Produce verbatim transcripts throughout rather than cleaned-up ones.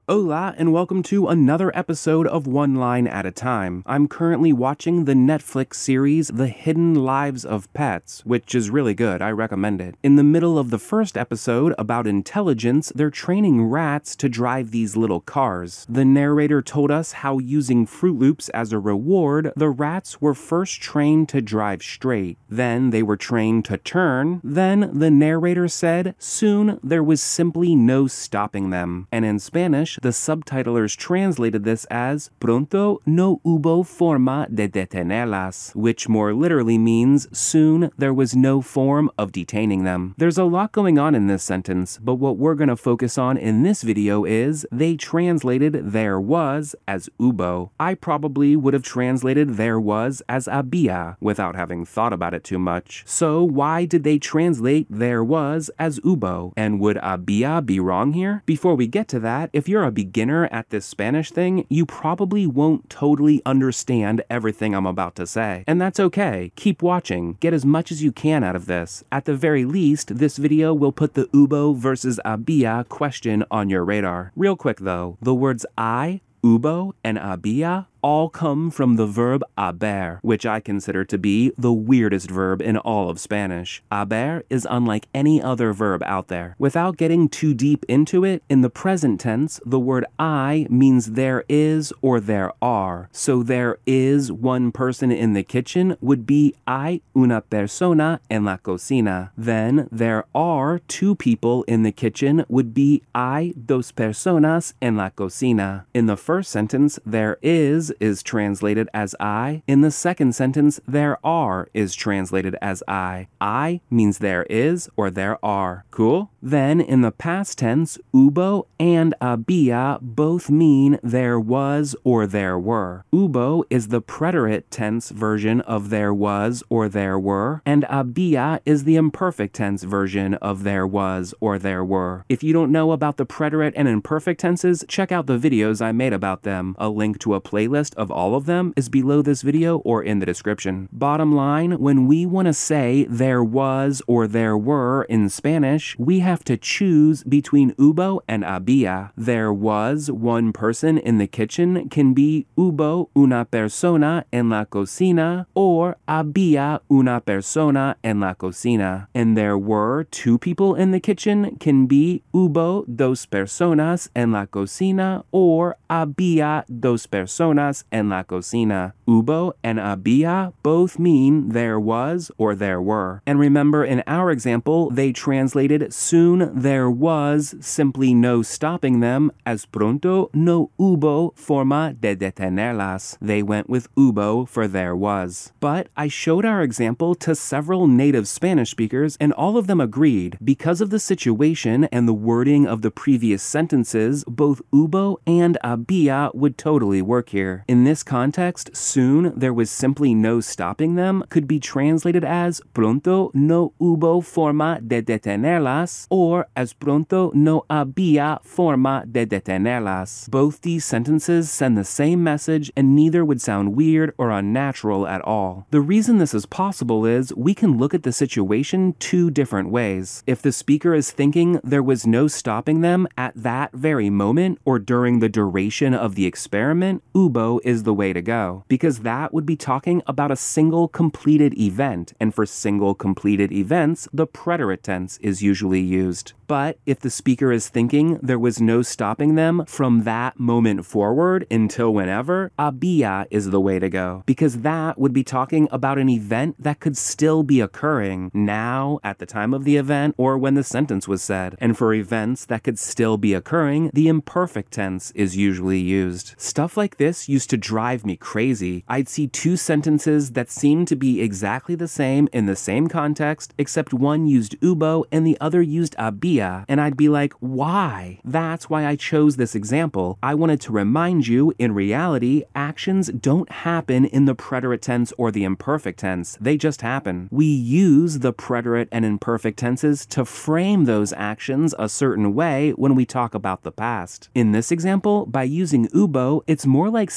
Hola, and welcome to another episode of One Line at a Time. I'm currently watching the Netflix series The Hidden Lives of Pets, which is really good. I recommend it. In the middle of the first episode about intelligence, they're training rats to drive these little cars. The narrator told us how using Fruit Loops as a reward, the rats were first trained to drive straight. Then they were trained to turn. Then the narrator said, soon there was simply no stopping them. And in Spanish, the subtitlers translated this as Pronto no hubo forma de detenerlas, which more literally means soon there was no form of detaining them. There's a lot going on in this sentence, but what we're going to focus on in this video is they translated there was as hubo. I probably would have translated there was as había without having thought about it too much. So why did they translate there was as hubo? And would había be wrong here? Before we get to that, if you're a beginner at this Spanish thing, you probably won't totally understand everything I'm about to say. And that's okay. Keep watching. Get as much as you can out of this. At the very least, this video will put the hubo versus había question on your radar. Real quick though, the words I, hubo, and había all come from the verb haber, which I consider to be the weirdest verb in all of Spanish. Haber is unlike any other verb out there. Without getting too deep into it, in the present tense, the word I means there is or there are. So there is one person in the kitchen would be hay una persona en la cocina. Then there are two people in the kitchen would be hay dos personas en la cocina. In the first sentence, there is is translated as I. In the second sentence, there are is translated as I. I means there is or there are. Cool? Then in the past tense, hubo and había both mean there was or there were. Hubo is the preterite tense version of there was or there were, and había is the imperfect tense version of there was or there were. If you don't know about the preterite and imperfect tenses, check out the videos I made about them. A link to a playlist of all of them is below this video or in the description. Bottom line, when we want to say there was or there were in Spanish, we have to choose between hubo and había. There was one person in the kitchen can be hubo una persona en la cocina or había una persona en la cocina. And there were two people in the kitchen can be hubo dos personas en la cocina or había dos personas en la cocina. Hubo and había both mean there was or there were. And remember, in our example, they translated soon there was simply no stopping them as pronto no hubo forma de detenerlas. They went with hubo for there was. But I showed our example to several native Spanish speakers and all of them agreed. Because of the situation and the wording of the previous sentences, both hubo and había would totally work here. In this context, soon there was simply no stopping them could be translated as pronto no hubo forma de detenerlas or as pronto no había forma de detenerlas. Both these sentences send the same message and neither would sound weird or unnatural at all. The reason this is possible is we can look at the situation two different ways. If the speaker is thinking there was no stopping them at that very moment or during the duration of the experiment, hubo is the way to go, because that would be talking about a single completed event, and for single completed events, the preterite tense is usually used. But if the speaker is thinking there was no stopping them from that moment forward until whenever, había is the way to go, because that would be talking about an event that could still be occurring now, at the time of the event, or when the sentence was said. And for events that could still be occurring, the imperfect tense is usually used. Stuff like this used to drive me crazy. I'd see two sentences that seemed to be exactly the same in the same context, except one used hubo and the other used había. And I'd be like, why? That's why I chose this example. I wanted to remind you, in reality, actions don't happen in the preterite tense or the imperfect tense. They just happen. We use the preterite and imperfect tenses to frame those actions a certain way when we talk about the past. In this example, by using hubo, it's more like saying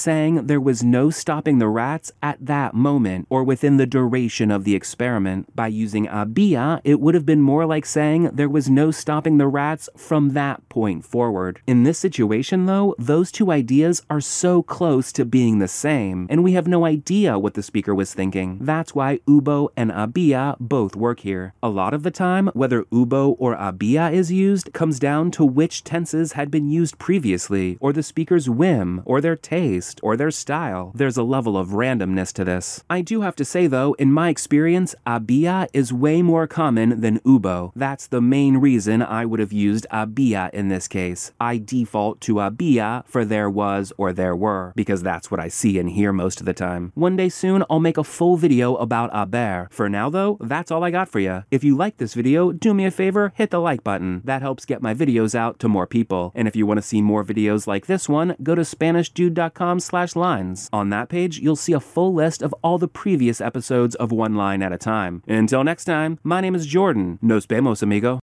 saying there was no stopping the rats at that moment or within the duration of the experiment. By using había, it would have been more like saying there was no stopping the rats from that point forward. In this situation, though, those two ideas are so close to being the same, and we have no idea what the speaker was thinking. That's why hubo and había both work here. A lot of the time, whether hubo or había is used comes down to which tenses had been used previously, or the speaker's whim, or their taste, or their style. There's a level of randomness to this. I do have to say though, in my experience, había is way more common than hubo. That's the main reason I would have used había in this case. I default to había for there was or there were, because that's what I see and hear most of the time. One day soon, I'll make a full video about haber. For now though, that's all I got for you. If you like this video, do me a favor, hit the like button. That helps get my videos out to more people. And if you want to see more videos like this one, go to Spanish Dude dot com slash lines. On that page, you'll see a full list of all the previous episodes of One Line at a Time. Until next time, my name is Jordan. Nos vemos, amigo.